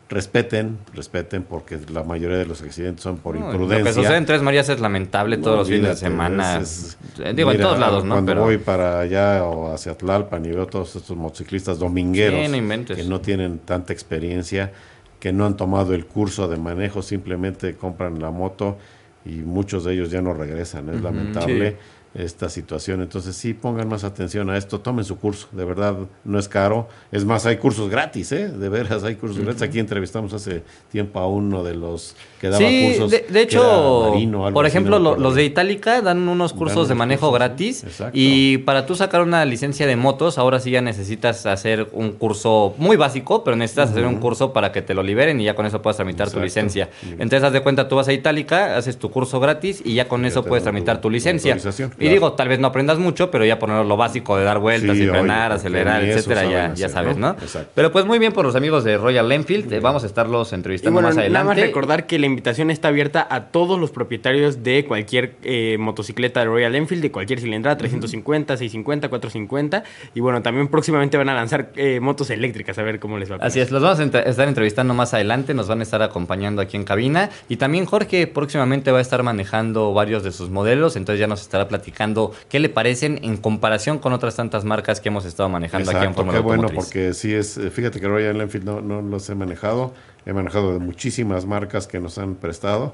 Speaker 7: respeten, porque la mayoría de los accidentes son por imprudencia.
Speaker 4: Lo que sucede en Tres Marías es lamentable todos los fines de semana. Digo, en todos lados, ¿no?
Speaker 7: Cuando voy para allá o hacia Tlalpan y veo todos estos motociclistas domingueros que no tienen tanta experiencia, que no han tomado el curso de manejo, simplemente compran la moto y muchos de ellos ya no regresan. Es lamentable esta situación. Entonces sí, pongan más atención a esto, tomen su curso, de verdad no es caro. Es más, hay cursos gratis, de veras hay cursos gratis. Aquí entrevistamos hace tiempo a uno de los que daba cursos.
Speaker 4: De hecho, Marino, por ejemplo, los de Itálica dan unos cursos de manejo gratis. Exacto. Y para tú sacar una licencia de motos, ahora sí ya necesitas hacer un curso muy básico, pero necesitas hacer un curso para que te lo liberen y ya con eso puedes tramitar tu licencia. Entonces, haz de cuenta, tú vas a Itálica, haces tu curso gratis y ya con eso puedes tramitar tu licencia. Y digo, tal vez no aprendas mucho, pero ya poner lo básico de dar vueltas y frenar, acelerar, etcétera, ya sabes, ¿no? Exacto. Pero pues muy bien por los amigos de Royal Enfield. Vamos a estarlos entrevistando más adelante.
Speaker 5: Nada más recordar que la invitación está abierta a todos los propietarios de cualquier motocicleta de Royal Enfield, de cualquier cilindrada, 350, 650, 450. Y bueno, también próximamente van a lanzar motos eléctricas, a ver cómo les va.
Speaker 4: Así es, los vamos a estar entrevistando más adelante, nos van a estar acompañando aquí en cabina. Y también Jorge próximamente va a estar manejando varios de sus modelos, entonces ya nos estará platicando qué le parecen en comparación con otras tantas marcas que hemos estado manejando aquí en Fórmula Automotriz.
Speaker 7: Bueno, porque sí es, fíjate que Royal Enfield no los he manejado de muchísimas marcas que nos han prestado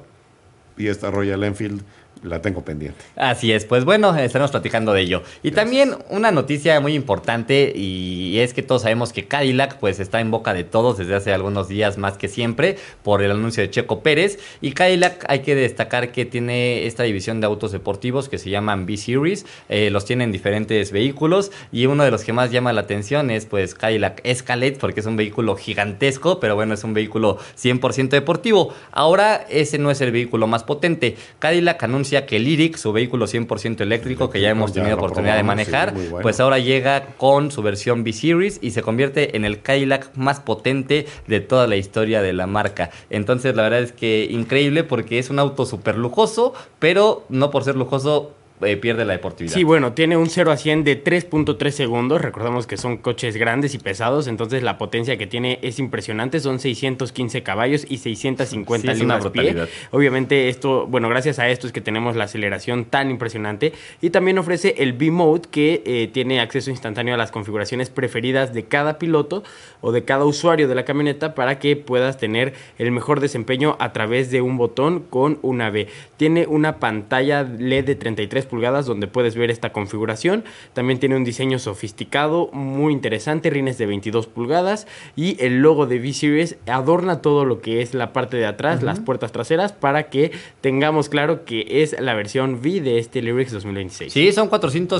Speaker 7: y esta Royal Enfield la tengo pendiente.
Speaker 4: Así es, pues bueno, estaremos platicando de ello. Y también una noticia muy importante, y es que todos sabemos que Cadillac pues está en boca de todos desde hace algunos días más que siempre por el anuncio de Checo Pérez. Y Cadillac hay que destacar que tiene esta división de autos deportivos que se llaman B-Series, los tienen diferentes vehículos y uno de los que más llama la atención es pues Cadillac Escalade, porque es un vehículo gigantesco, pero bueno, es un vehículo 100% deportivo. Ahora ese no es el vehículo más potente. Cadillac anuncia que el Lyriq, su vehículo 100% eléctrico que ya hemos tenido oportunidad de manejar, pues ahora llega con su versión B-Series y se convierte en el Cadillac más potente de toda la historia de la marca. Entonces la verdad es que increíble porque es un auto súper lujoso, pero no por ser lujoso pierde la deportividad.
Speaker 5: Sí, bueno, tiene un 0 a 100 de 3.3 segundos. Recordamos que son coches grandes y pesados, entonces la potencia que tiene es impresionante. Son 615 caballos y 650 libras-pie. Obviamente esto, bueno, gracias a esto es que tenemos la aceleración tan impresionante. Y también ofrece el B-Mode que tiene acceso instantáneo a las configuraciones preferidas de cada piloto o de cada usuario de la camioneta para que puedas tener el mejor desempeño a través de un botón con una B. Tiene una pantalla LED de 33 pulgadas donde puedes ver esta configuración. También tiene un diseño sofisticado, muy interesante, rines de 22 pulgadas y el logo de B-Series adorna todo lo que es la parte de atrás, las puertas traseras, para que tengamos claro que es la versión V de este Lyriq 2026.
Speaker 4: Sí, son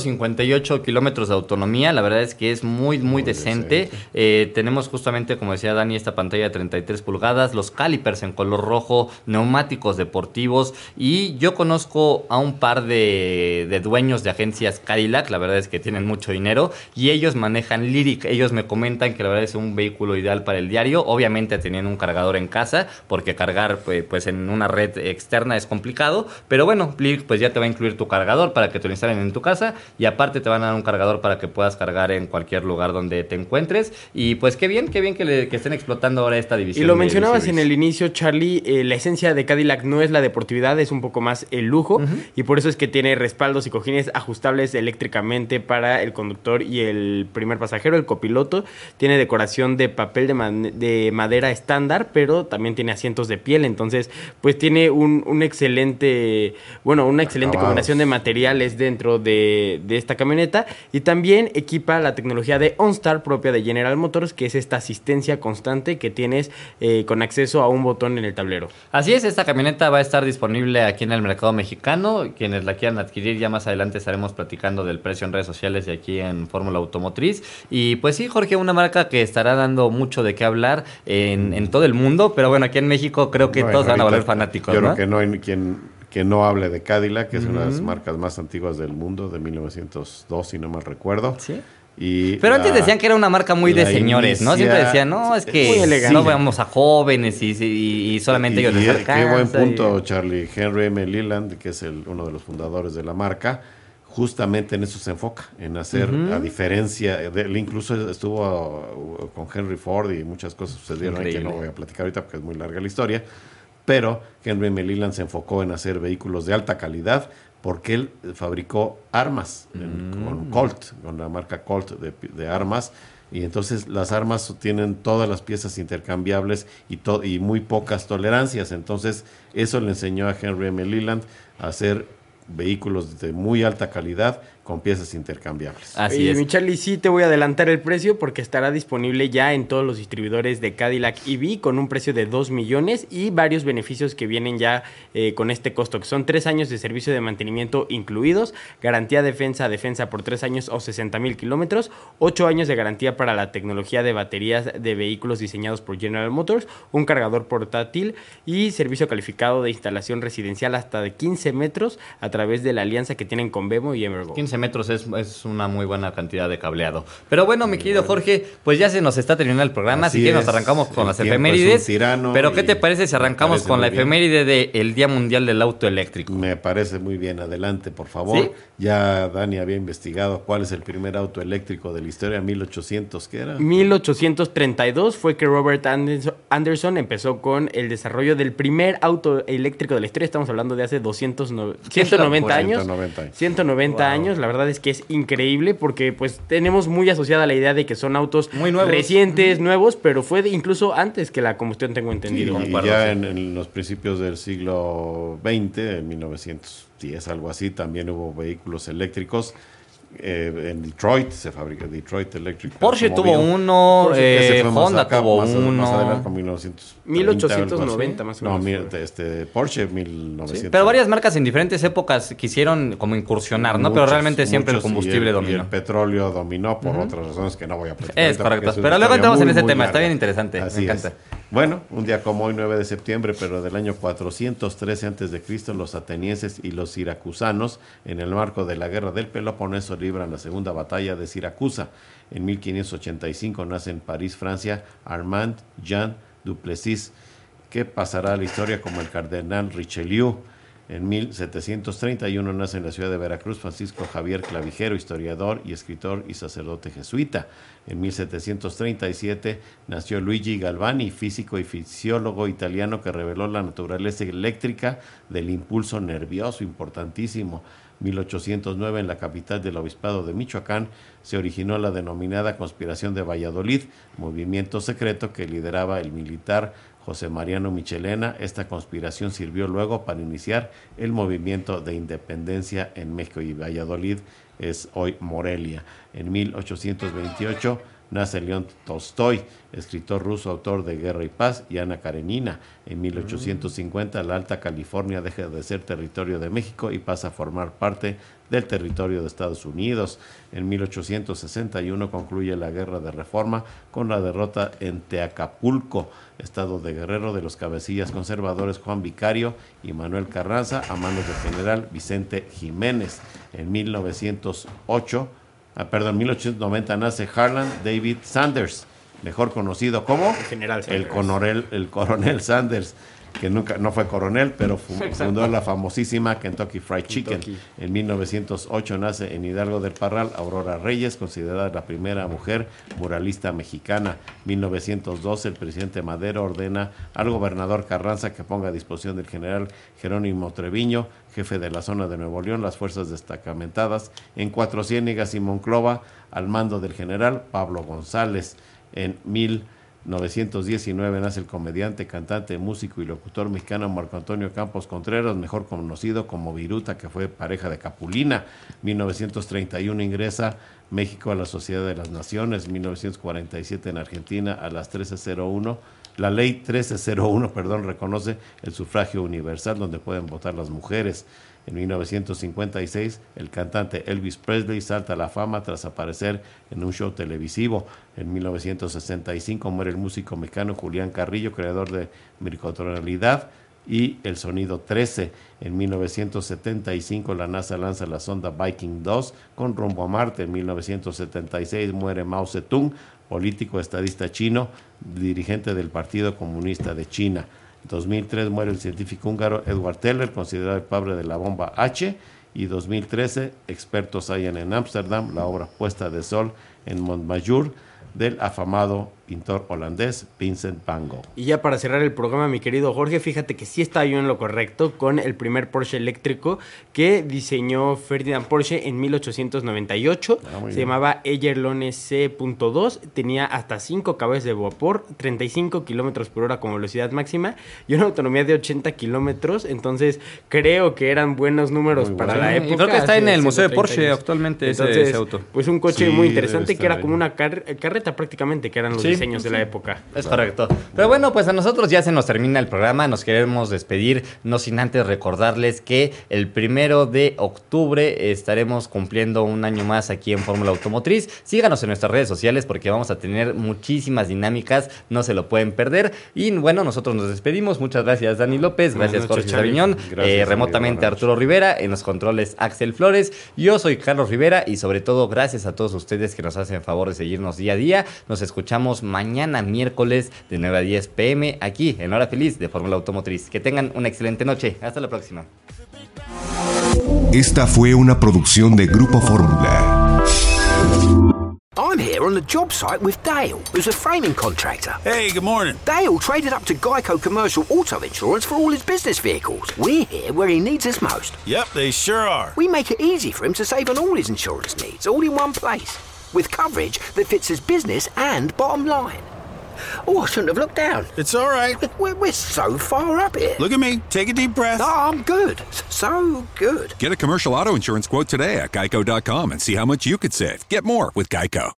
Speaker 4: 458 kilómetros de autonomía, la verdad es que es muy decente. Tenemos justamente, como decía Dani, esta pantalla de 33 pulgadas, los calipers en color rojo, neumáticos deportivos, y yo conozco a un par de dueños de agencias Cadillac, la verdad es que tienen mucho dinero y ellos manejan Lyriq. Ellos me comentan que la verdad es un vehículo ideal para el diario, obviamente teniendo un cargador en casa, porque cargar pues en una red externa es complicado, pero bueno, Lyriq pues ya te va a incluir tu cargador para que te lo instalen en tu casa y aparte te van a dar un cargador para que puedas cargar en cualquier lugar donde te encuentres. Y pues qué bien que estén explotando ahora esta división.
Speaker 5: Y lo mencionabas en el inicio, Charlie, la esencia de Cadillac no es la deportividad, es un poco más el lujo, y por eso es que tiene respaldos y cojines ajustables eléctricamente para el conductor y el primer pasajero, el copiloto. Tiene decoración de papel de madera estándar, pero también tiene asientos de piel, entonces pues tiene una excelente combinación de materiales dentro de esta camioneta, y también equipa la tecnología de OnStar propia de General Motors, que es esta asistencia constante que tienes con acceso a un botón en el tablero.
Speaker 4: Así es, esta camioneta va a estar disponible aquí en el mercado mexicano. Quienes la quieran adquirir, ya más adelante estaremos platicando del precio en redes sociales y aquí en Fórmula Automotriz. Y pues sí, Jorge, una marca que estará dando mucho de qué hablar en todo el mundo, pero bueno, aquí en México creo que todos van a volver fanáticos,
Speaker 7: yo
Speaker 4: ¿no?
Speaker 7: creo que no hay quien no hable de Cadillac, que es una de las marcas más antiguas del mundo, de 1902, si no mal recuerdo.
Speaker 4: Sí. Pero antes decían que era una marca muy de señores, ¿no? Siempre decían, no, es que no vamos a jóvenes y solamente ellos les alcanza.
Speaker 7: Qué buen punto, Charlie. Henry M. Leland, que es uno de los fundadores de la marca, justamente en eso se enfoca, en hacer, a diferencia, él incluso estuvo con Henry Ford y muchas cosas sucedieron ahí que no voy a platicar ahorita porque es muy larga la historia, pero Henry M. Leland se enfocó en hacer vehículos de alta calidad porque él fabricó armas con Colt, con la marca Colt de armas, y entonces las armas tienen todas las piezas intercambiables y muy pocas tolerancias. Entonces eso le enseñó a Henry M. Leland a hacer vehículos de muy alta calidad con piezas intercambiables.
Speaker 5: Así es. Mi Charlie, sí te voy a adelantar el precio porque estará disponible ya en todos los distribuidores de Cadillac EV con un precio de 2 millones y varios beneficios que vienen ya con este costo, que son 3 años de servicio de mantenimiento incluidos, garantía defensa por 3 años o 60,000 kilómetros, 8 años de garantía para la tecnología de baterías de vehículos diseñados por General Motors, un cargador portátil y servicio calificado de instalación residencial hasta de 15 metros a través de la alianza que tienen con Bemo y Emergo.
Speaker 4: 15 metros es una muy buena cantidad de cableado. Pero bueno, mi querido Jorge, pues ya se nos está terminando el programa, así que nos arrancamos con las efemérides. Pero ¿qué te parece si arrancamos con la efeméride del Día Mundial del Auto Eléctrico?
Speaker 7: Me parece muy bien, adelante, por favor.
Speaker 4: ¿Sí?
Speaker 7: Ya Dani había investigado cuál es el primer auto eléctrico de la historia, 1800, ¿qué era?
Speaker 5: 1832 fue que Robert Anderson empezó con el desarrollo del primer auto eléctrico de la historia. Estamos hablando de hace 190 años. 190 años, la verdad es que es increíble porque pues tenemos muy asociada la idea de que son autos
Speaker 4: muy nuevos,
Speaker 5: recientes, nuevos, pero fue incluso antes que la combustión, tengo entendido.
Speaker 7: Sí, y ya en los principios del siglo XX, en 1910, algo así, también hubo vehículos eléctricos. En Detroit se fabrica Detroit Electric.
Speaker 4: Porsche tuvo uno, Honda tuvo uno.
Speaker 7: Más adelante, con
Speaker 5: 1890 más o menos.
Speaker 7: No, Porsche 1900.
Speaker 4: Sí, pero varias marcas en diferentes épocas quisieron como incursionar, ¿no? Pero realmente siempre el combustible dominó.
Speaker 7: Y el petróleo dominó por otras razones que no voy a platicar.
Speaker 4: Es correcto, pero luego entramos en ese tema, está bien interesante.
Speaker 7: Así
Speaker 4: me encanta.
Speaker 7: Bueno, un día como hoy, 9 de septiembre, pero del año 413 a.C., los atenienses y los siracusanos, en el marco de la guerra del Peloponeso, libran la segunda batalla de Siracusa. En 1585 nace en París, Francia, Armand Jean Duplessis, que pasará a la historia como el cardenal Richelieu. En 1731 nace en la ciudad de Veracruz Francisco Javier Clavijero, historiador y escritor y sacerdote jesuita. En 1737 nació Luigi Galvani, físico y fisiólogo italiano que reveló la naturaleza eléctrica del impulso nervioso, importantísimo. 1809, en la capital del obispado de Michoacán, se originó la denominada Conspiración de Valladolid, movimiento secreto que lideraba el militar José Mariano Michelena. Esta conspiración sirvió luego para iniciar el movimiento de independencia en México, y Valladolid es hoy Morelia. En 1828 nace León Tolstoy, escritor ruso, autor de Guerra y Paz, y Ana Karenina. En 1850 la Alta California deja de ser territorio de México y pasa a formar parte del territorio de Estados Unidos. En 1861 concluye la Guerra de Reforma con la derrota en Teacapulco, estado de Guerrero, de los cabecillas conservadores Juan Vicario y Manuel Carranza a manos del general Vicente Jiménez. En 1890 nace Harlan David Sanders, mejor conocido como el coronel Sanders, que nunca no fue coronel, pero fundó la famosísima Kentucky Fried Chicken. En 1908 nace en Hidalgo del Parral Aurora Reyes, considerada la primera mujer muralista mexicana. 1912 el presidente Madero ordena al gobernador Carranza que ponga a disposición del general Jerónimo Treviño, jefe de la zona de Nuevo León, las fuerzas destacamentadas en Cuatro Ciénegas y Monclova al mando del general Pablo González. En 1919 nace el comediante, cantante, músico y locutor mexicano Marco Antonio Campos Contreras, mejor conocido como Viruta, que fue pareja de Capulina. 1931 ingresa México a la Sociedad de las Naciones. 1947 en Argentina a las 13:01. La ley 1301, reconoce el sufragio universal, donde pueden votar las mujeres. En 1956, el cantante Elvis Presley salta a la fama tras aparecer en un show televisivo. En 1965 muere el músico mexicano Julián Carrillo, creador de microtonalidad y el sonido 13. En 1975 la NASA lanza la sonda Viking 2 con rumbo a Marte. En 1976 muere Mao Zedong, político estadista chino, dirigente del Partido Comunista de China. En 2003 muere el científico húngaro Edward Teller, considerado el padre de la bomba H. y 2013, expertos hallan en Ámsterdam la obra Puesta de Sol en Montmajour del afamado pintor holandés Vincent van Gogh.
Speaker 5: Y ya para cerrar el programa, mi querido Jorge, fíjate que sí estaba yo en lo correcto con el primer Porsche eléctrico que diseñó Ferdinand Porsche en 1898. Se llamaba Eyerlone C.2, tenía hasta 5 caballos de vapor, 35 kilómetros por hora como velocidad máxima y una autonomía de 80 kilómetros. Entonces creo que eran buenos números para la época.
Speaker 4: Y creo que está en el Museo de Porsche actualmente ese auto.
Speaker 5: Pues un coche muy interesante que era como una carreta prácticamente, que eran los diseños de la época.
Speaker 4: Es correcto. Pero bueno, pues a nosotros ya se nos termina el programa, nos queremos despedir, no sin antes recordarles que el 1 de octubre estaremos cumpliendo un año más aquí en Fórmula Automotriz. Síganos en nuestras redes sociales porque vamos a tener muchísimas dinámicas, no se lo pueden perder. Y bueno, nosotros nos despedimos. Muchas gracias, Dani López, gracias, Jorge Sabiñón, remotamente Arturo Rivera, en los controles Axel Flores. Yo soy Carlos Rivera y sobre todo gracias a todos ustedes que nos hacen el favor de seguirnos día a día. Nos escuchamos mañana miércoles de 9 a 10 p.m. aquí en Hora Feliz de Fórmula Automotriz. Que tengan una excelente noche. Hasta la próxima.
Speaker 3: Esta fue una producción de Grupo Fórmula.
Speaker 11: I'm here on the job site with Dale, who's a framing contractor.
Speaker 12: Hey, good morning.
Speaker 11: Dale traded up to Geico Commercial Auto Insurance for all his business vehicles. We're here where he needs us most.
Speaker 12: Yep, they sure are.
Speaker 11: We make it easy for him to save on all his insurance needs, all in one place, with coverage that fits his business and bottom line. Oh, I shouldn't have looked down.
Speaker 12: It's all right.
Speaker 11: We're so far up here.
Speaker 12: Look at me. Take a deep breath.
Speaker 11: Oh, I'm good. So good.
Speaker 13: Get a commercial auto insurance quote today at geico.com and see how much you could save. Get more with Geico.